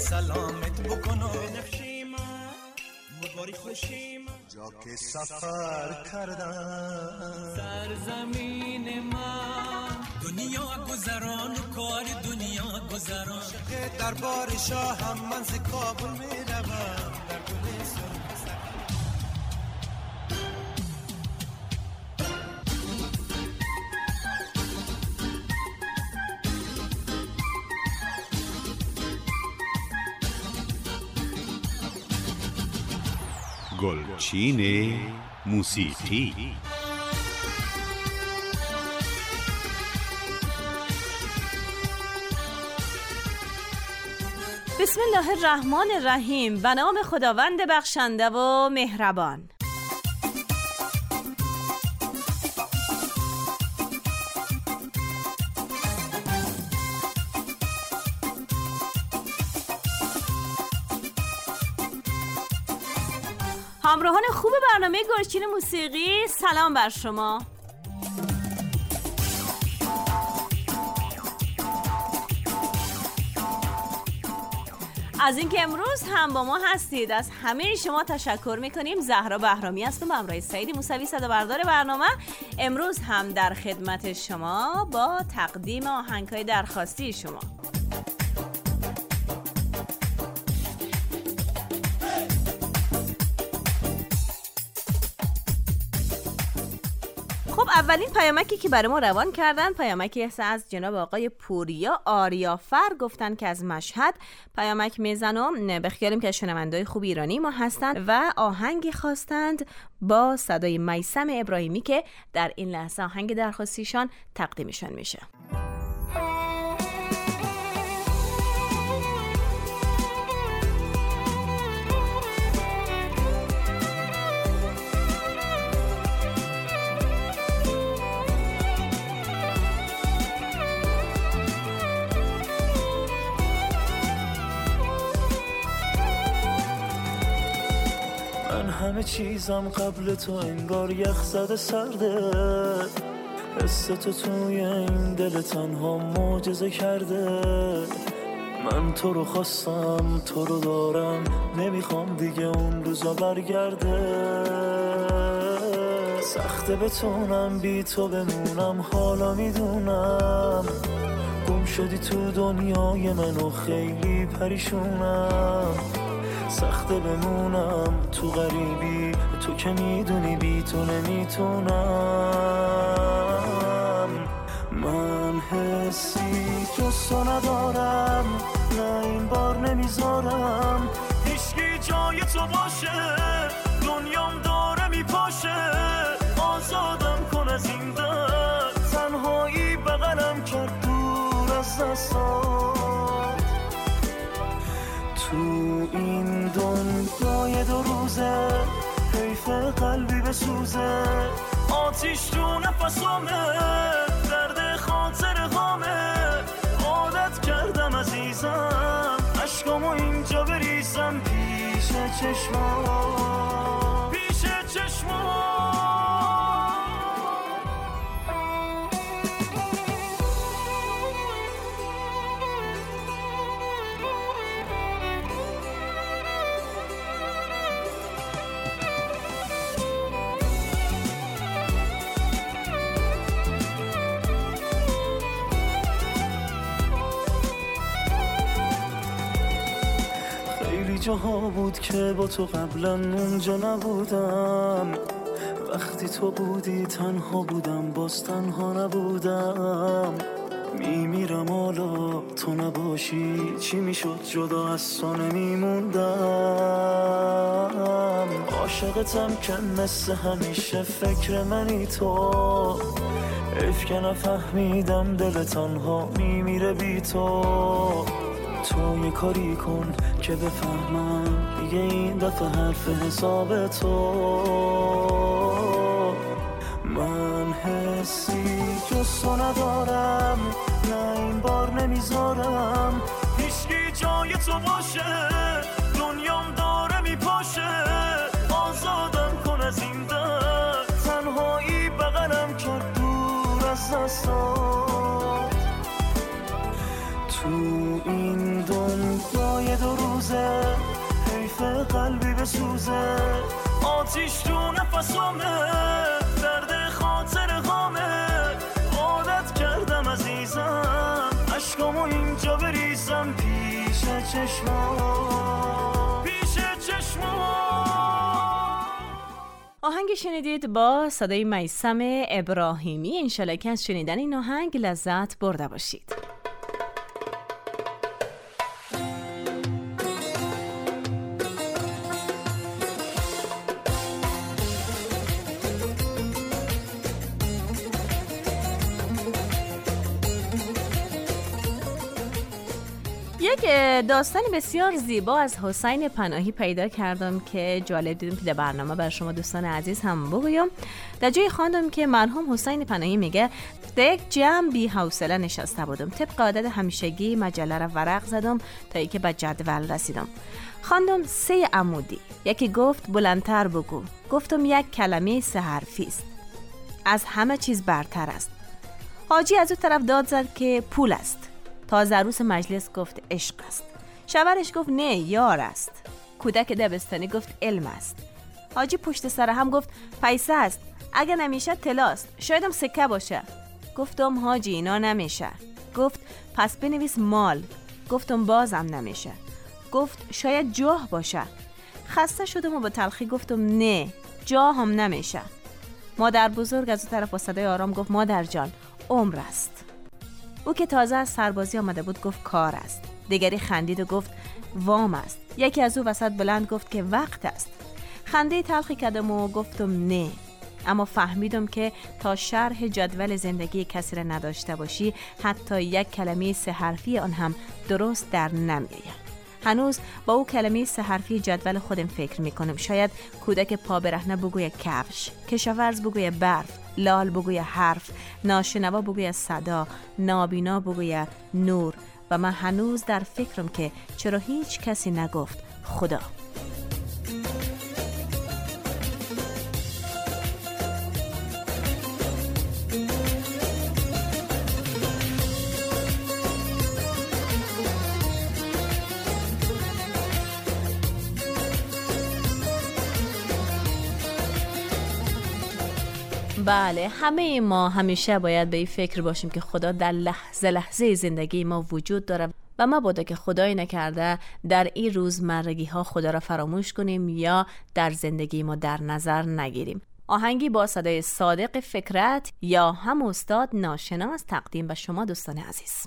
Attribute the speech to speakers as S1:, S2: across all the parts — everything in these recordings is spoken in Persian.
S1: سلامت بکنم بنفشی من مباری خوشی من جا که سفر کردم سرزمین من دنیا گذران و کار دنیا گذران عاشق دربار شاهم من ز کابل میروم در گل سرخ
S2: گلچین موسیقی.
S3: بسم الله الرحمن الرحیم. به نام خداوند بخشنده و مهربان. همراهان خوب برنامه گلچین موسیقی، سلام بر شما. از اینکه امروز هم با ما هستید از همه شما تشکر میکنیم. زهرا بهرامی هستم با همراه سعید موسوی صدابردار برنامه. امروز هم در خدمت شما با تقدیم آهنگ‌های درخواستی شما. خب اولین پیامکی که برای ما روان کردن پیامکی از جناب آقای پوریا آریافر، گفتن که از مشهد پیامک میزنم. به خیالیم که شنونده‌های خوب ایرانی ما هستند و آهنگی خواستند با صدای میثم ابراهیمی که در این لحظه آهنگ درخواستیشان تقدیمشان میشه.
S4: همه چیزم قبل تو انگار یخ زده سرده، حس تو توی این دل تنها معجزه کرده. من تو رو خواستم، تو رو دارم، نمیخوام دیگه اون روزا برگرده. سخته بتونم بی تو بمونم، حالا میدونم گم شدی تو دنیای من و خیلی پریشونم. سخته بمونم تو غریبی، تو که میدونی بی تو نمیتونم. من حسی جز تو ندارم، نه این بار نمیذارم هیچکی جای تو باشه. دنیام داره میپاشه، آزادم کن از این درد. تنهایی بغلم کرد دور از دستات. تو این دنیای دو روزه حیف قلبی بسوزه. آتیش تو نفسامه، درد خاطر غامه. عادت کردم عزیزم عشقامو اینجا بریزم پیش چشمام، پیش چشمام. جاها بود که با تو قبلا اونجا نبودم. وقتی تو بودی تنها بودم، باز تنها نبودم. میمیرم حالا تو نباشی، چی میشد جدا از تو نمیموندم. عاشقتم که مثل همیشه فکر منی تو. حیف که نفهمیدم دل تنها میمیره بی تو. تو یه کاری کن که بفهمم دیگه این دفعه حرف حساب تو. من حسی جز تو ندارم، نه این بار نمیذارم هیچکی جای تو باشه. دنیام داره میپاشه، آزادم کن از این درد. تنهایی بغلم کرد دور از دستات. تو این دنیای دو قلبی بسوزه، آتیش تو نفسامه، درد خاطر غامه، عادت کردم عزیزم عشقامو اینجا بریزم پیش چشمام، پیش چشمام.
S3: آهنگ شنیدید با صدای میثم ابراهیمی. انشالله که از شنیدن این آهنگ لذت برده باشید. یک داستان بسیار زیبا از حسین پناهی پیدا کردم که جالب دیدم که در برنامه بر شما دوستان عزیز هم بگویم. در جای خواندم که مرحوم حسین پناهی میگه در یک جمع بی حوصله نشسته بودم، طبق عادت همیشگی مجله را ورق زدم تا اینکه به جدول رسیدم. خواندم 3 عمودی. یکی گفت بلندتر بگو. گفتم یک کلمه 3 حرفی است، از همه چیز برتر است. حاجی از اون طرف داد زد که پول است. تازه عروس مجلس گفت عشق است. شوهرش گفت نه یار است. کودک دبستانی گفت علم است. حاجی پشت سر هم گفت پیسه است، اگه نمیشه طلاست، شاید هم سکه باشه. گفتم حاجی اینا نمیشه. گفت پس بنویس مال. گفتم بازم نمیشه. گفت شاید جاه باشه. خسته شدم و با تلخی گفتم نه جاه هم نمیشه. مادر بزرگ از اون طرف با صدای آرام گفت مادر جان عمر است. او که تازه از سربازی آمده بود گفت کار است. دیگری خندید و گفت وام است. یکی از او وسط بلند گفت که وقت است. خنده تلخی کردم و گفتم نه، اما فهمیدم که تا شرح جدول زندگی کسی را نداشته باشی حتی یک کلمه 3 حرفی آن هم درست در نمیآید. هنوز با او کلمه 3 حرفی جدول خودم فکر میکنم. شاید کودک پا برهنه بگوی کفش، کشاورز بگوی برف، لال بگوی حرف، ناشنوا بگوی صدا، نابینا بگوی نور. و من هنوز در فکرم که چرا هیچ کسی نگفت خدا. بله، همه ما همیشه باید به این فکر باشیم که خدا در لحظه لحظه زندگی ما وجود داره و مبادا که خدایی نکرده در این روزمرگی ها خدا را فراموش کنیم یا در زندگی ما در نظر نگیریم. آهنگی با صدای صادق فکرت یا هم استاد ناشناس تقدیم به شما دوستان عزیز.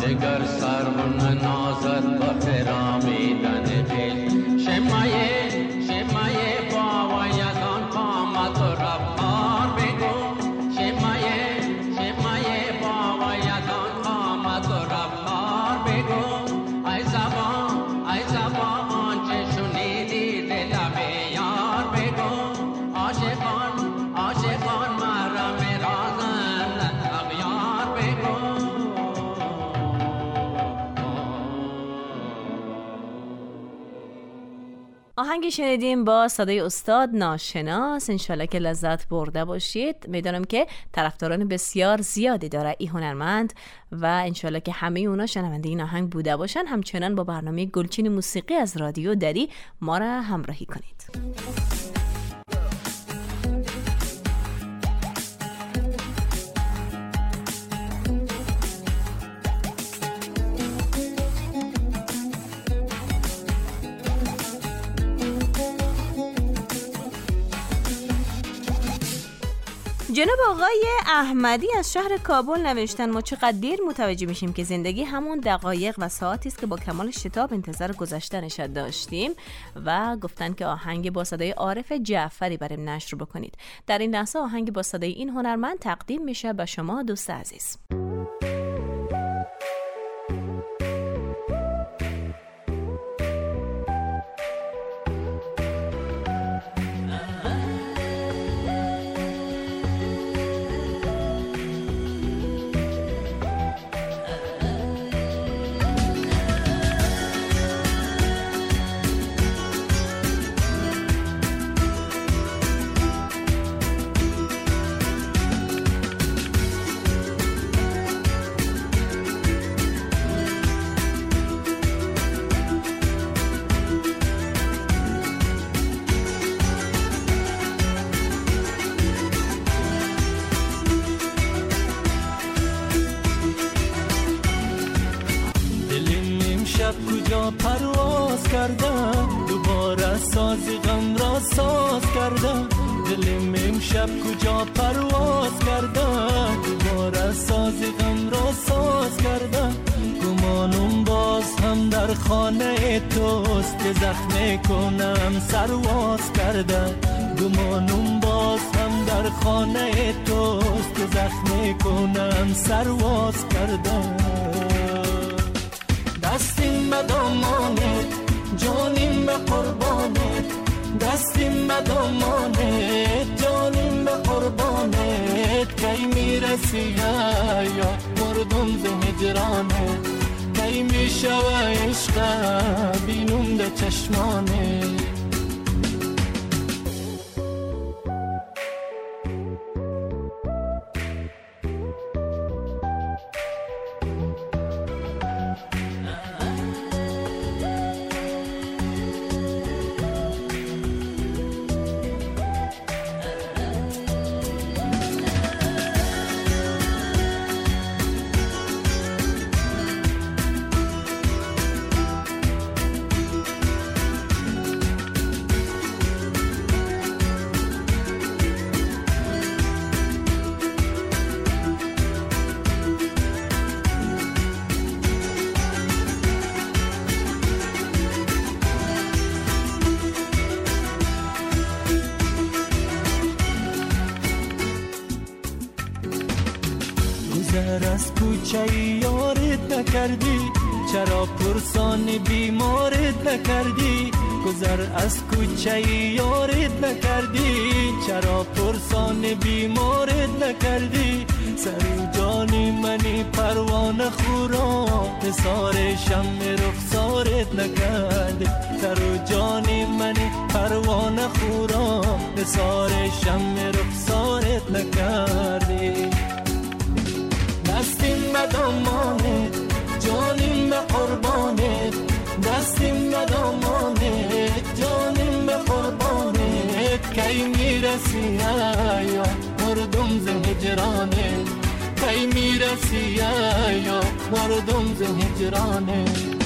S5: جگر سرون نازد با خرامیدن خیش شمایه باویدان قامت و رفتار بگو شمایه باویدان قامت و رفتار بگو ای زبان آنچه شنیدی دل به یار بگو عاشقان محرم رازن اغیار بگو.
S3: آهنگی شنیدیم با صدای استاد ناشناس. انشالله که لذت برده باشید. میدونم که طرفداران بسیار زیادی داره این هنرمند و انشالله که همه اونا شنونده این آهنگ بوده باشن. همچنان با برنامه گلچین موسیقی از رادیو دری ما را همراهی کنید. جناب آقای احمدی از شهر کابل نوشتن ما چقدر دیر متوجه میشیم که زندگی همون دقایق و ساعتی است که با کمال شتاب انتظار گذشتنش داشتیم و گفتن که آهنگ با صدای عارف جعفری برای نشر بکنید. در این لحظه آهنگ با صدای این هنرمند تقدیم میشه به شما دوست عزیز.
S4: کجا پرواز کردم دوباره سازی غم را ساز کردم دلم امشب کجا پرواز کردم دوباره سازی غم را ساز کردم گمانم باز هم در خانه توست که زخم کنم سرواز کردم گمانم باز هم در خانه توست که زخم کنم سرواز کردم دستیم به دامانت جانیم به قربانت دستیم به دامانت جانیم به قربانت کی میرسی یا مردم ز هجرانت کی میشوه عشق بینم ده چشمانت از کوچه یارت نکردی چرا پرسان بیمارت نکردی گذر از کوچه یارت نکردی چرا پرسان بیمارت نکردی سر جان منی پروانه خورا نثار شم رخسارت نکردی سر جان منی پروانه خورا نثار شم رخسارت نکردی دستیم به دامانت جانیم به قربانت دستیم به دامانت جانیم به قربانت کی میرسی یا مردم ز هجرانت کی میرسی یا مردم ز هجرانت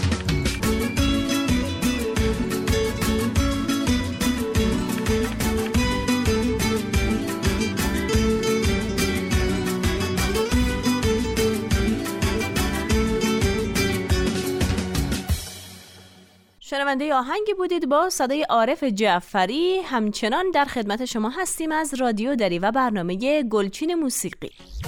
S3: شنونده آهنگی بودید با صدای عارف جعفری. همچنان در خدمت شما هستیم از رادیو دری و برنامه گلچین موسیقی.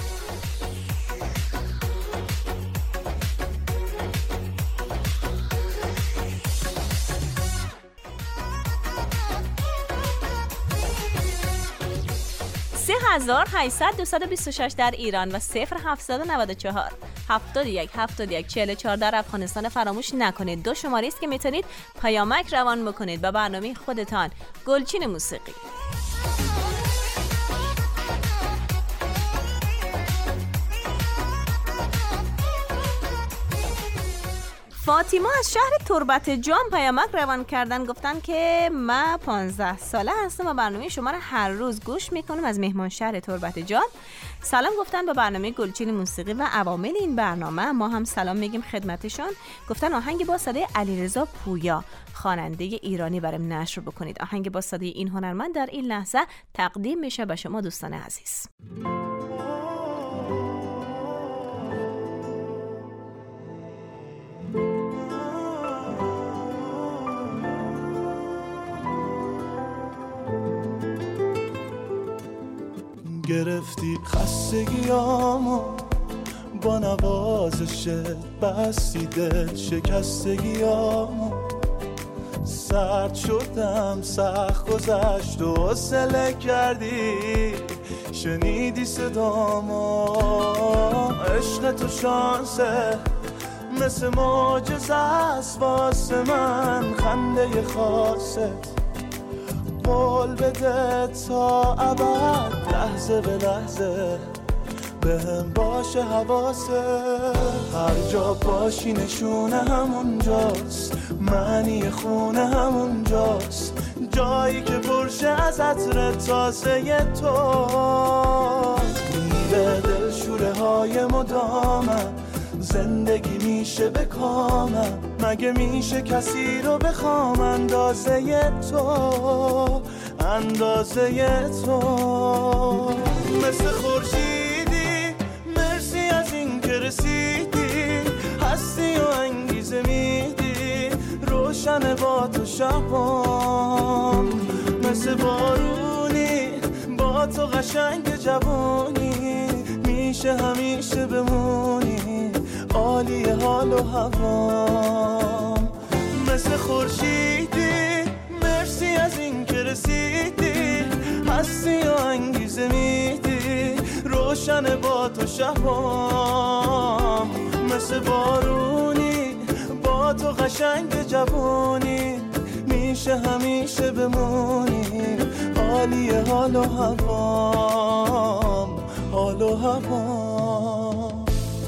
S3: (3800-226) در ایران و 0794 71 71 44 در افغانستان فراموش نکنید. 2 شماره است که میتونید پیامک روان بکنید به برنامه خودتان گلچین موسیقی. فاطمه از شهر تربت جان پیامک روان کردن، گفتن که من 15 ساله هستم و برنامه شما را هر روز گوش میکنم از مهمان شهر تربت جان. سلام گفتن به برنامه گلچین موسیقی و عوامل این برنامه. ما هم سلام میگیم خدمتشان. گفتن آهنگ با صدای علیرضا پویا خواننده ایرانی برام نشر بکنید. آهنگ با صدای این هنرمند در این لحظه تقدیم میشه به شما دوستان عزیز.
S4: گرفتی خستگیامو با نوازشت، بستی دل شکستگیامو، سرد شدم سخت گذشت و حوصله کردی، شنیدی صدامو. عشق تو شانسه مثل معجزه است واسه من، خنده خاصت قول بده تا ابد، لحظه به لحظه بهم باشه حواسه. هر جا باشی نشونه همونجاست، معنی خونه همونجاست، جایی که پرشه از عطر تازه تو. میره دل شوره های مدامم، زندگی میشه به کامم، مگه میشه کسی رو بخوام اندازه تو، اندازه تو. مثل خورشیدی مرسی از این که رسیدی، هستی و انگیزه میدی، روشن با تو شبام. مثل بارونی با تو قشنگ جوانی، میشه همیشه بمونی عالی حال و هوام. مثل خورشیدی مرسی از این که رسیدی، هستی و انگیزه میدی، روشن با تو شبام. مثل بارونی با تو قشنگ جوانی، میشه همیشه بمونی عالی حال و هوام، حال و هوام.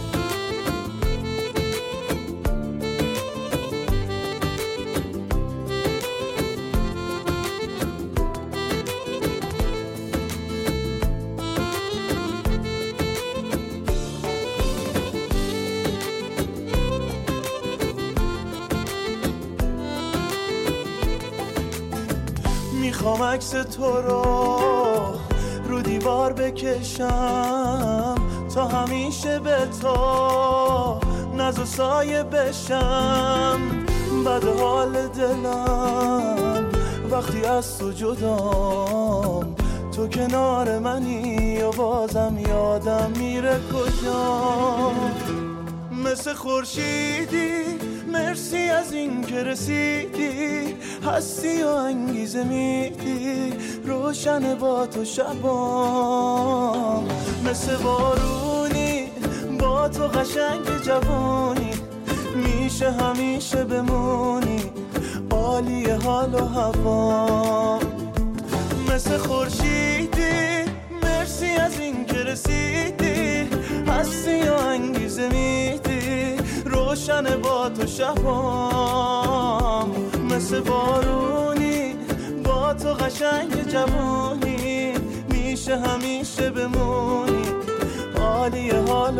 S4: میخوام عکس تو رو دیوار بکشم، تا همیشه به تو ناز و سایه بشم. بد حال دلم وقتی از تو جدام، تو کنار منی و بازم یادم میره کجا. مثل خورشیدی مرسی از این که رسیدی، هستی و انگیزه میدی، روشن با تو شبام. مثل بارونی با تو قشنگ جوانی، میشه همیشه بمونی عالی حال و هوام. مثل خورشیدی مرسی از این که رسیدی، هستی و انگیزه میدی، روشن با تو شبام. مثل بارونی با تو قشنگ جوانی، میشه همیشه بمونی عالی حال و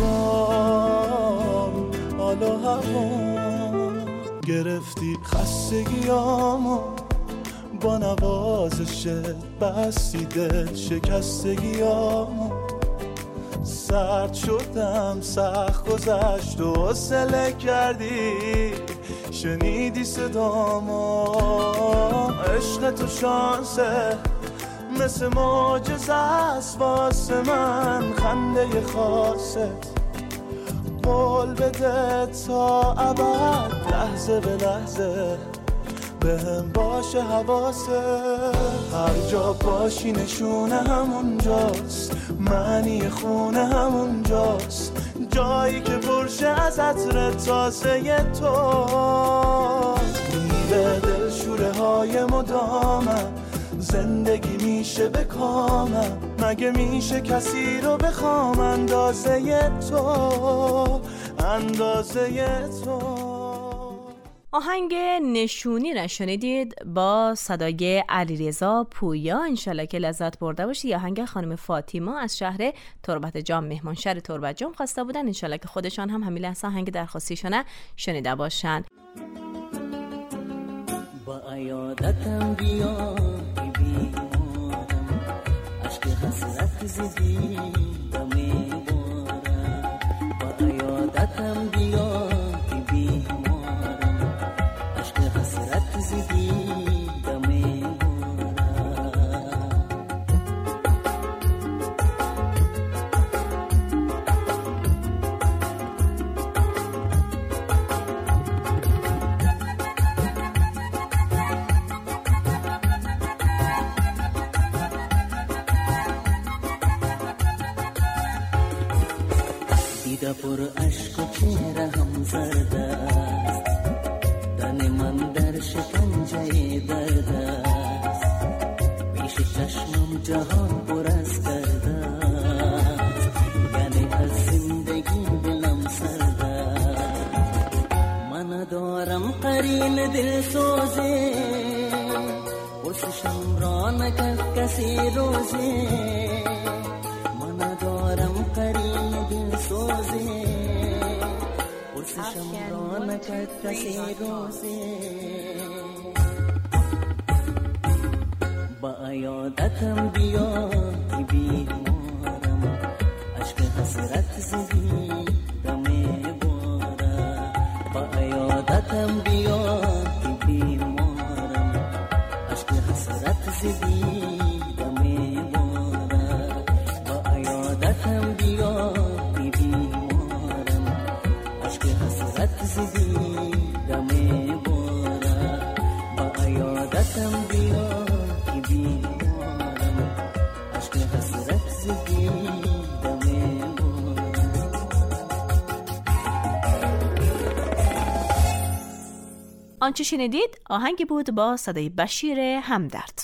S4: هوام، حال و هوام. گرفتی خستگیامو با نوازشت، بستی دل شکستگیامو، سرد شدم سخت گذشت و حوصله کردی، شنیدی صدامو، عشق تو شانسه مثل معجزه است واسه من، خنده خاصت قول بده تا ابد، لحظه به لحظه بهم باشه حواسه، هر جا باشی نشونه همونجاست، معنی خونه همونجاست، جایی که پرشه از عطر تازه تو، میره دل شوره های مدامم، زندگی میشه به کامم، مگه میشه کسی رو بخوام اندازه تو، اندازه تو.
S3: آهنگ نشونی را شنیدید با صدای علیرضا پویا. انشالله که لذت برده باشی. آهنگ خانم فاطیما از شهر تربت جام، مهمان شهر تربت جام خواسته بودن. انشالله که خودشان هم همین لحظه آهنگ درخواستیشونه شنیده باشن.
S6: با عیادتم بیا بیمارم، عشق حسرت زدی دمی بارم، با عیادتم بیا بیمارم، عشق حسرت زدی دمی بارم. دیده پر عشق و چهره هم زرد است، تن من در شکنجه درد است، پیش چشمم جهان پر از گرد است، یعنی از زندگی دلم سرد است، من دارم قرین دل سوزه، پرسشم را نکرد کسی روزه، من دارم قرین دل سوزه، پرسشم را نکرد کسی روزه، با عیادتم بیا بیمارم، عشق حسرت زدی دمی بارم، با عیادتم بیا بیمارم، عشق حسرت زدی دمی بارم، با عیادتم بیا بیمارم، عشق حسرت زدی دمی بارم، با عیادتم بیا بیمارم، عشق حسرت زدی دمی بارم.
S3: آنچه شنیدید آهنگی بود با صدای بشیر همدرد.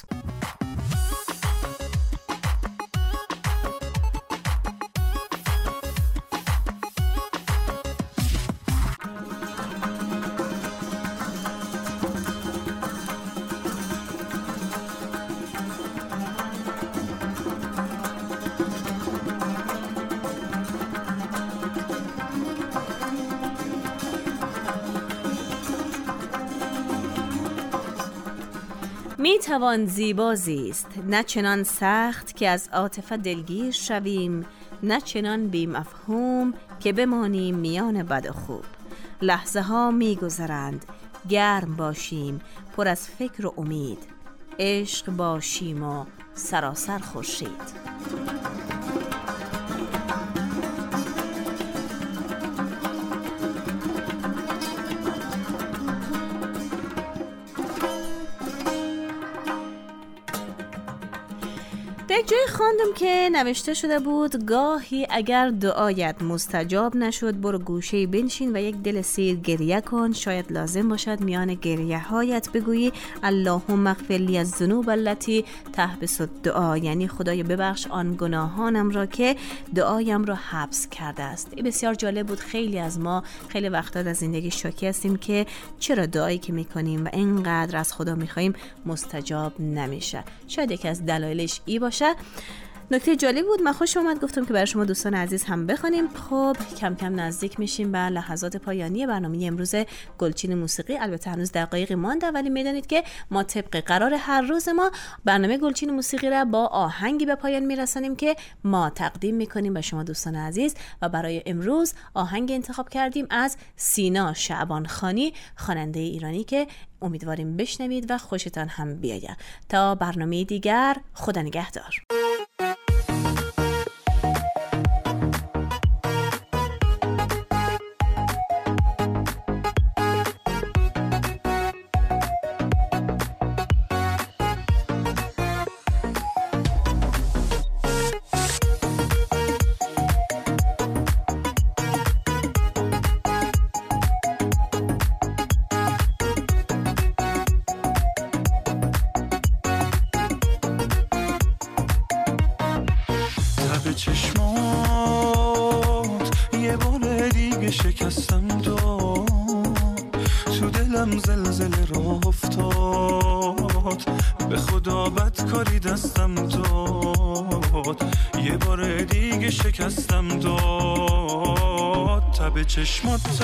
S3: می توان زیبا زیست، نه چنان سخت که از عاطفه دلگیر شویم، نه چنان بی مفهوم که بمانیم میان بد و خوب. لحظه ها می گذرند، گرم باشیم، پر از فکر و امید، عشق باشیم و سراسر خورشید. یک جای خواندم که نوشته شده بود گاهی اگر دعایت مستجاب نشد برو گوشه بنشین و یک دل سیر گریه کن، شاید لازم باشد میان گریه هایت بگویی اللهم اغفر لی الذنوب التي تحبس الدعا، یعنی خدای ببخش آن گناهانم را که دعایم را حبس کرده است. این بسیار جالب بود. خیلی از ما خیلی وقتا در زندگی شاکی هستیم که چرا دعایی که میکنیم و اینقدر از خدا میخوایم مستجاب نمیشه. شاید یکی از دلایلش ای باشه. نکته جالب بود، من خوش اومد گفتم که برای شما دوستان عزیز هم بخونیم. خب کم کم نزدیک میشیم به لحظات پایانی برنامه امروز گلچین موسیقی. البته هنوز دقایقی مانده، ولی میدونید که ما طبق قرار هر روز ما برنامه گلچین موسیقی را با آهنگی به پایان میرسانیم که ما تقدیم میکنیم به شما دوستان عزیز. و برای امروز آهنگ انتخاب کردیم از سینا شعبانخانی، خواننده ایرانی که امیدواریم بشنوید و خوشتان هم بیاید. تا برنامه دیگر، خدا نگهدار.
S4: چشمات یه بار دیگه شکستم تو دلم زلزله را افتاد، به خدا بدکاری دستم داد، یه بار دیگه شکستم داد. تب چشمات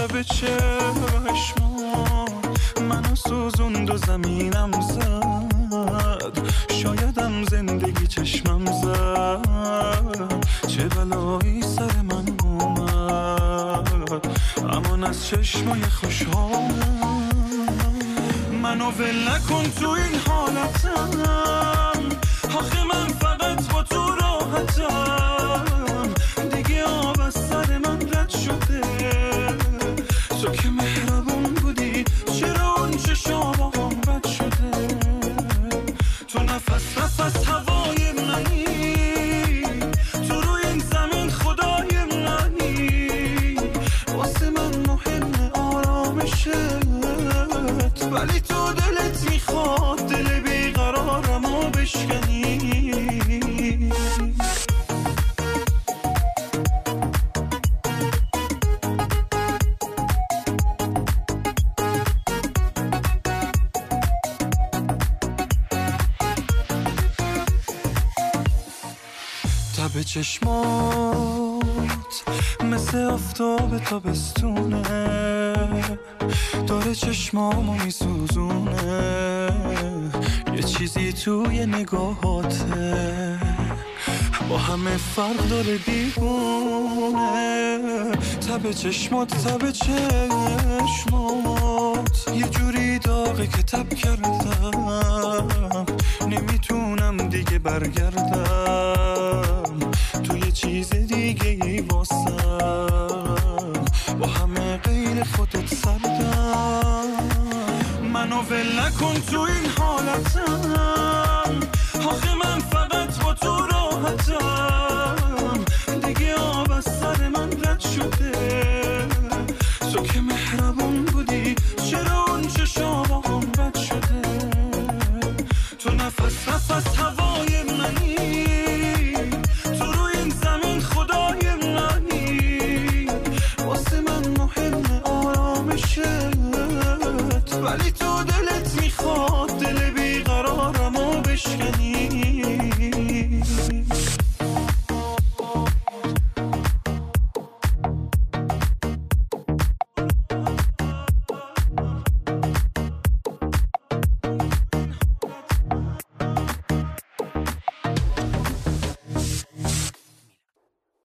S4: منو سوزوند و زمینم زد، شایدم زندگی چشمم زد، چه بلایی سر من اومد، امان از چشمای خوشحالم. منو ول نکن تو این حالتم، آخه من فقط با تو راحتم، دیگه آب از سر من رد شده، تو که مهربون بودی چرا اون چشام بد شده، تو نفس هوای منی، تو روی این زمین خدای منی، واسه من مهم آرامشت، ولی تو دلت میخواد دل بیقرارمو بشکنی. تب چشمات مثل آفتاب تابستونه، داره چشمامو میسوزونه، یه چیزی توی نگاهاته با همه فرق داره دیوونه. تب چشمات یه جوری داغه که تب کردم، نمیتونم دیگه برگردم، تو یه چیز دیگه ای واسم، با همه غیر خودت سردم. منو ول نکن تو این حالتم، آخه من فقط با تو راحتم، دیگه آب از سر من رد شده،